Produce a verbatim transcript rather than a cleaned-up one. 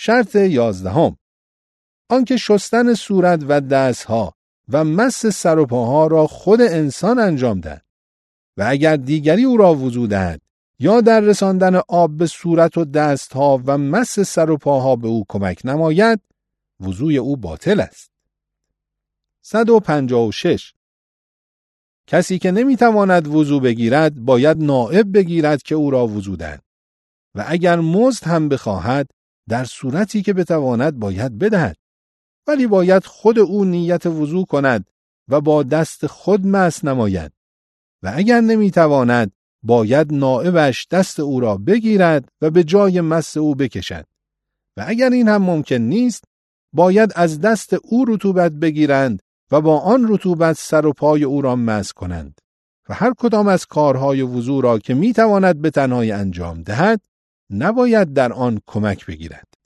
شرط یازدهم، آنکه شستن صورت و دستها و مس سر و پاها را خود انسان انجام دهد و اگر دیگری او را وضو دهد یا در رساندن آب به صورت و دستها و مس سر و پاها به او کمک نماید، وضوی او باطل است. صد و پنجاه و شش. کسی که نمیتواند وضو بگیرد باید نائب بگیرد که او را وضو دهد و اگر مزد هم بخواهد در صورتی که بتواند باید بدهد، ولی باید خود او نیت وضو کند و با دست خود مس نماید و اگر نمیتواند باید نائبش دست او را بگیرد و به جای مس او بکشد و اگر این هم ممکن نیست باید از دست او رطوبت بگیرند و با آن رطوبت سر و پای او را مس کنند و هر کدام از کارهای وضو را که میتواند به تنهایی انجام دهد نباید در آن کمک بگیرد.